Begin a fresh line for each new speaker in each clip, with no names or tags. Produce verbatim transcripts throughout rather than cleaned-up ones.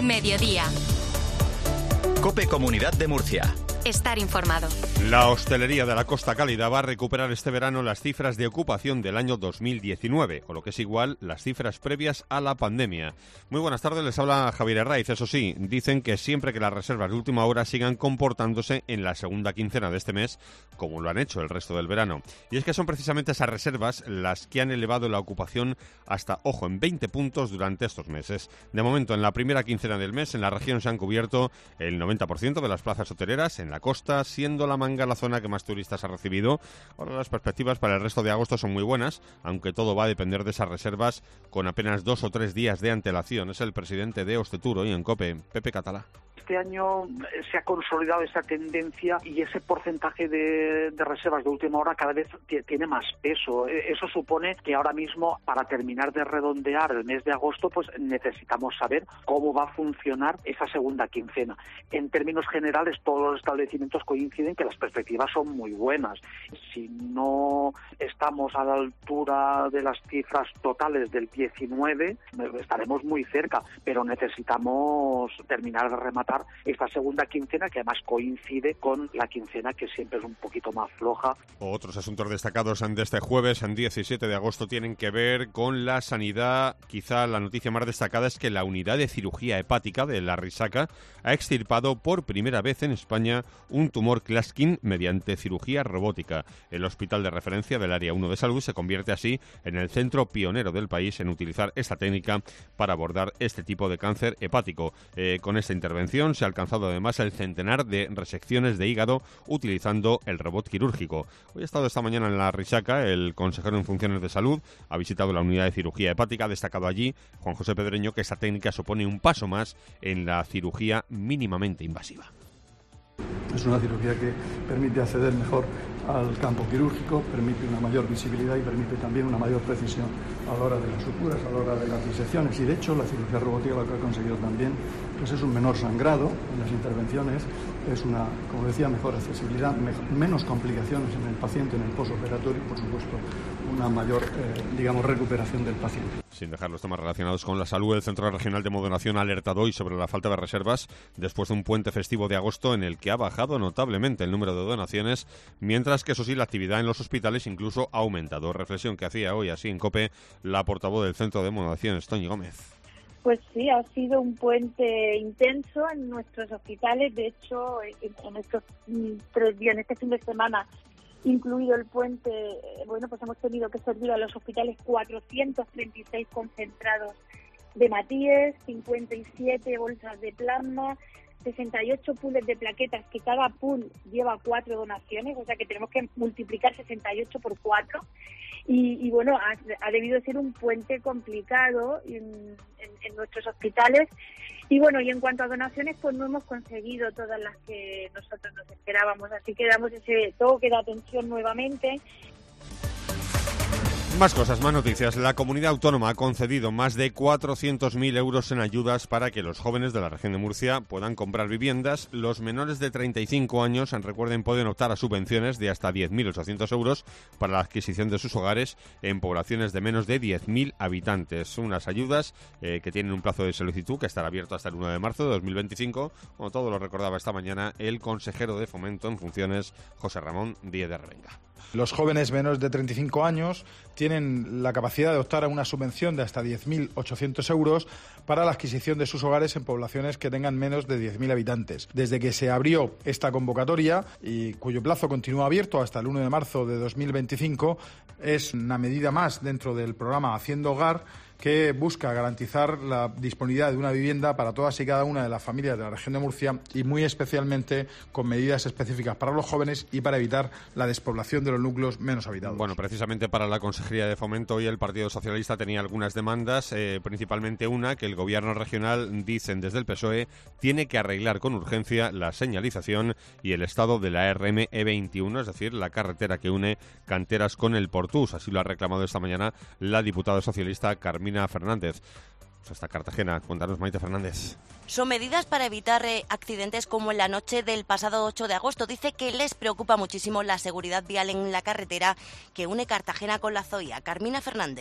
Mediodía.
COPE Comunidad de Murcia.
Estar informado.
La hostelería de la Costa Cálida va a recuperar este verano las cifras de ocupación del año dos mil diecinueve, o lo que es igual, las cifras previas a la pandemia. Muy buenas tardes, les habla Javier Herraiz. Eso sí, dicen que siempre que las reservas de última hora sigan comportándose en la segunda quincena de este mes, como lo han hecho el resto del verano. Y es que son precisamente esas reservas las que han elevado la ocupación hasta, ojo, en veinte puntos durante estos meses. De momento, en la primera quincena del mes, en la región se han cubierto el noventa por ciento de las plazas hoteleras en la costa, siendo La Manga la zona que más turistas ha recibido. Ahora las perspectivas para el resto de agosto son muy buenas, aunque todo va a depender de esas reservas con apenas dos o tres días de antelación. Es el presidente de Hosteturo y en COPE, Pepe Catalá.
Este año se ha consolidado esa tendencia y ese porcentaje de, de reservas de última hora cada vez t- tiene más peso. Eso supone que ahora mismo, para terminar de redondear el mes de agosto, pues necesitamos saber cómo va a funcionar esa segunda quincena. En términos generales, todos los establecimientos coinciden que las perspectivas son muy buenas. Si no estamos a la altura de las cifras totales del diecinueve, estaremos muy cerca, pero necesitamos terminar de rematar esta segunda quincena, que además coincide con la quincena que siempre es un poquito más floja.
Otros asuntos destacados de este jueves, en diecisiete de agosto, tienen que ver con la sanidad. Quizá la noticia más destacada es que la unidad de cirugía hepática de La Risaca ha extirpado por primera vez en España un tumor Klatskin mediante cirugía robótica. El hospital de referencia del Área uno de Salud se convierte así en el centro pionero del país en utilizar esta técnica para abordar este tipo de cáncer hepático. Eh, con esta intervención se ha alcanzado además el centenar de resecciones de hígado utilizando el robot quirúrgico. Hoy ha estado esta mañana en La Risaca el consejero en funciones de salud, ha visitado la unidad de cirugía hepática, ha destacado allí Juan José Pedreño que esta técnica supone un paso más en la cirugía mínimamente invasiva.
Es una cirugía que permite acceder mejor al campo quirúrgico, permite una mayor visibilidad y permite también una mayor precisión a la hora de las suturas, a la hora de las disecciones. Y de hecho la cirugía robótica lo que ha conseguido también pues es un menor sangrado en las intervenciones, es una, como decía, mejor accesibilidad, me, menos complicaciones en el paciente en el posoperatorio y por supuesto una mayor, eh, digamos, recuperación del paciente.
Sin dejar los temas relacionados con la salud, el Centro Regional de Modonación ha alertado hoy sobre la falta de reservas después de un puente festivo de agosto en el que ha bajado notablemente el número de donaciones, mientras que, eso sí, la actividad en los hospitales incluso ha aumentado. Reflexión que hacía hoy así en COPE la portavoz del Centro de Modonación, Toñi Gómez.
Pues sí, ha sido un puente intenso en nuestros hospitales. De hecho, en estos tres días, en este fin de semana, incluido el puente, bueno, pues hemos tenido que servir a los hospitales cuatrocientos treinta y seis concentrados de Matíes, cincuenta y siete bolsas de plasma, sesenta y ocho pools de plaquetas, que cada pool lleva cuatro donaciones, o sea que tenemos que multiplicar sesenta y ocho por cuatro. Y, y bueno, ha, ha debido ser un puente complicado en, en, en nuestros hospitales. Y bueno, y en cuanto a donaciones, pues no hemos conseguido todas las que nosotros nos esperábamos. Así que damos ese toque de atención nuevamente.
Más cosas, más noticias. La comunidad autónoma ha concedido más de cuatrocientos mil euros en ayudas para que los jóvenes de la región de Murcia puedan comprar viviendas. Los menores de treinta y cinco años, recuerden, pueden optar a subvenciones de hasta diez mil ochocientos euros para la adquisición de sus hogares en poblaciones de menos de diez mil habitantes. Unas ayudas eh, que tienen un plazo de solicitud que estará abierto hasta el uno de marzo de dos mil veinticinco, como todo lo recordaba esta mañana el consejero de Fomento en funciones, José Ramón Díez de Revenga.
Los jóvenes menores de treinta y cinco años tienen la capacidad de optar a una subvención de hasta diez mil ochocientos euros para la adquisición de sus hogares en poblaciones que tengan menos de diez mil habitantes. Desde que se abrió esta convocatoria, y cuyo plazo continúa abierto hasta el uno de marzo de dos mil veinticinco, es una medida más dentro del programa Haciendo Hogar, que busca garantizar la disponibilidad de una vivienda para todas y cada una de las familias de la región de Murcia y muy especialmente con medidas específicas para los jóvenes y para evitar la despoblación de los núcleos menos habitados.
Bueno, precisamente para la Consejería de Fomento hoy el Partido Socialista tenía algunas demandas, eh, principalmente una que el Gobierno regional, dicen desde el P S O E, tiene que arreglar con urgencia la señalización y el estado de la R M E veintiuno, es decir, la carretera que une Canteras con el Portús. Así lo ha reclamado esta mañana la diputada socialista Carmina Fernández. Hasta Cartagena, cuéntanos, Maite Fernández.
Son medidas para evitar eh, accidentes como en la noche del pasado ocho de agosto. Dice que les preocupa muchísimo la seguridad vial en la carretera que une Cartagena con La Zoya. Carmina Fernández.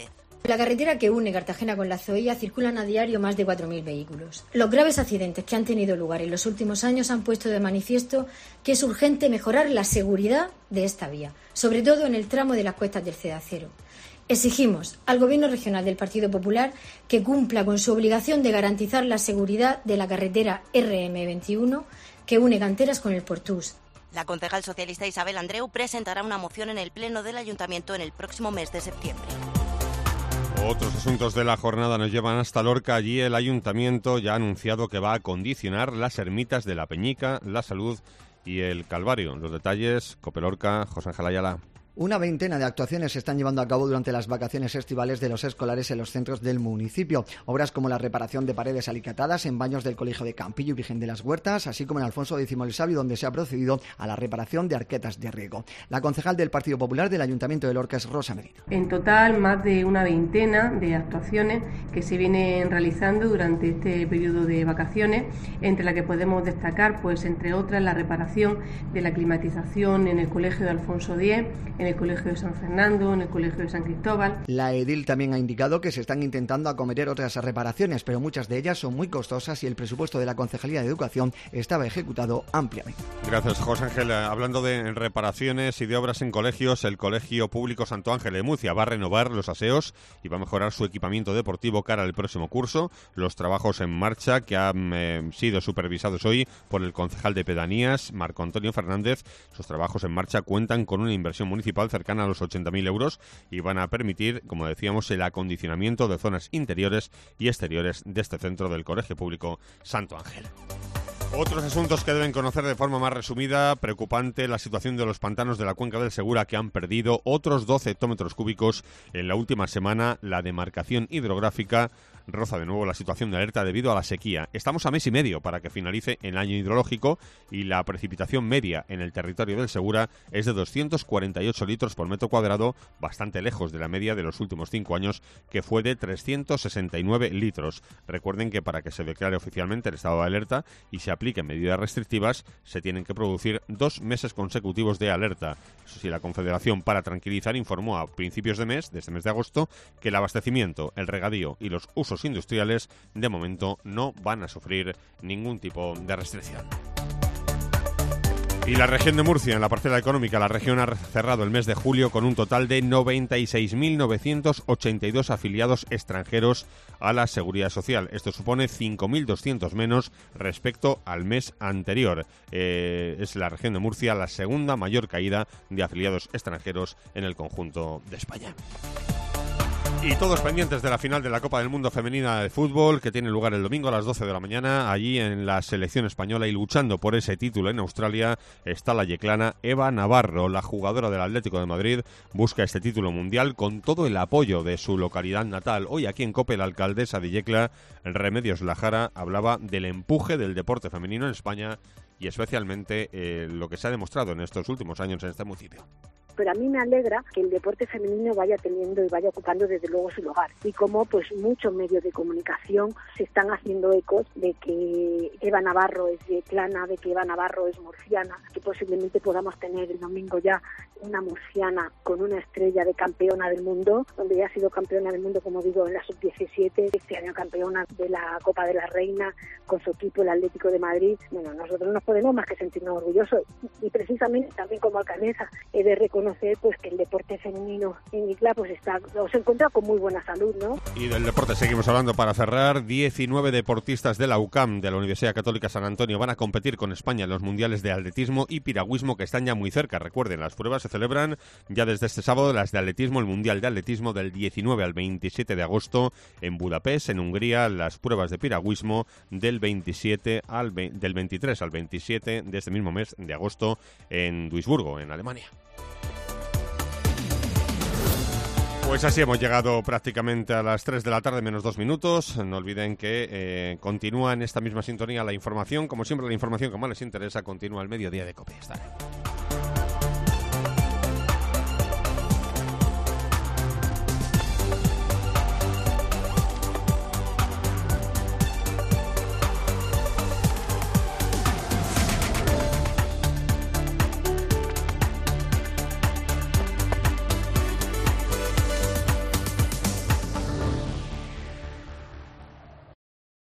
En la carretera que une Cartagena con la Zoía circulan a diario más de cuatro mil vehículos. Los graves accidentes que han tenido lugar en los últimos años han puesto de manifiesto que es urgente mejorar la seguridad de esta vía, sobre todo en el tramo de las Cuestas del Cedacero. Exigimos al Gobierno regional del Partido Popular que cumpla con su obligación de garantizar la seguridad de la carretera erre eme veintiuno que une Canteras con el Portús.
La concejal socialista Isabel Andreu presentará una moción en el Pleno del Ayuntamiento en el próximo mes de septiembre.
Otros asuntos de la jornada nos llevan hasta Lorca. Allí el Ayuntamiento ya ha anunciado que va a acondicionar las ermitas de La Peñica, La Salud y el Calvario. Los detalles, Cope Lorca, José Ángel Ayala.
Una veintena de actuaciones se están llevando a cabo durante las vacaciones estivales de los escolares en los centros del municipio. Obras como la reparación de paredes alicatadas en baños del Colegio de Campillo y Virgen de las Huertas, así como en Alfonso X el Sabio, donde se ha procedido a la reparación de arquetas de riego. La concejal del Partido Popular del Ayuntamiento de Lorca es Rosa Medina.
En total, más de una veintena de actuaciones que se vienen realizando durante este periodo de vacaciones, entre las que podemos destacar, pues entre otras, la reparación de la climatización en el Colegio de Alfonso X, en el Colegio de San Fernando, en el Colegio de San Cristóbal.
La edil también ha indicado que se están intentando acometer otras reparaciones, pero muchas de ellas son muy costosas y el presupuesto de la Concejalía de Educación estaba ejecutado ampliamente.
Gracias, José Ángel. Hablando de reparaciones y de obras en colegios, el Colegio Público Santo Ángel de Murcia va a renovar los aseos y va a mejorar su equipamiento deportivo cara al próximo curso. Los trabajos en marcha que han eh, sido supervisados hoy por el concejal de Pedanías, Marco Antonio Fernández. Esos trabajos en marcha cuentan con una inversión municipal cercana a los ochenta mil euros y van a permitir, como decíamos, el acondicionamiento de zonas interiores y exteriores de este centro del Colegio Público Santo Ángel. Otros asuntos que deben conocer de forma más resumida: preocupante la situación de los pantanos de la cuenca del Segura, que han perdido otros doce hectómetros cúbicos en la última semana. La demarcación hidrográfica roza de nuevo la situación de alerta debido a la sequía. Estamos a mes y medio para que finalice el año hidrológico y la precipitación media en el territorio del Segura es de doscientos cuarenta y ocho litros por metro cuadrado, bastante lejos de la media de los últimos cinco años, que fue de trescientos sesenta y nueve litros. Recuerden que para que se declare oficialmente el estado de alerta y se apliquen medidas restrictivas, se tienen que producir dos meses consecutivos de alerta. Eso sí, la Confederación, para tranquilizar, informó a principios de mes, de este mes de agosto, que el abastecimiento, el regadío y los usos industriales de momento no van a sufrir ningún tipo de restricción. Y la región de Murcia, en la parcela económica, la región ha cerrado el mes de julio con un total de noventa y seis mil novecientos ochenta y dos afiliados extranjeros a la Seguridad Social. Esto supone cinco mil doscientos menos respecto al mes anterior. Eh, es la región de Murcia la segunda mayor caída de afiliados extranjeros en el conjunto de España. Y todos pendientes de la final de la Copa del Mundo Femenina de Fútbol, que tiene lugar el domingo a las doce de la mañana, allí en la selección española, y luchando por ese título en Australia está la yeclana Eva Navarro. La jugadora del Atlético de Madrid busca este título mundial con todo el apoyo de su localidad natal. Hoy aquí en COPE, la alcaldesa de Yecla, Remedios Lajara, hablaba del empuje del deporte femenino en España y especialmente eh, lo que se ha demostrado en estos últimos años en este municipio.
Pero a mí me alegra que el deporte femenino vaya teniendo y vaya ocupando desde luego su lugar, y como pues muchos medios de comunicación se están haciendo ecos de que Eva Navarro es yeclana, de que Eva Navarro es murciana, que posiblemente podamos tener el domingo ya una murciana con una estrella de campeona del mundo, donde ya ha sido campeona del mundo, como digo, en la sub diecisiete, este año campeona de la Copa de la Reina con su equipo, el Atlético de Madrid. Bueno, nosotros no podemos más que sentirnos orgullosos, y precisamente también como alcaldesa he de reconocer pues que el deporte femenino en Yecla pues está, o se encuentra con muy buena salud, ¿no?
Y del deporte seguimos hablando para cerrar. diecinueve deportistas de la U C A M, de la Universidad Católica San Antonio, van a competir con España en los mundiales de atletismo y piragüismo, que están ya muy cerca. Recuerden, las pruebas se celebran ya desde este sábado, las de atletismo, el mundial de atletismo del diecinueve al veintisiete de agosto en Budapest, en Hungría, las pruebas de piragüismo del veintisiete al veinte, del veintitrés al veintisiete de este mismo mes de agosto en Duisburgo, en Alemania. Pues así hemos llegado prácticamente a las tres de la tarde menos dos minutos. No olviden que eh, continúa en esta misma sintonía la información. Como siempre, la información que más les interesa continúa al mediodía de COPE. Hasta ahora.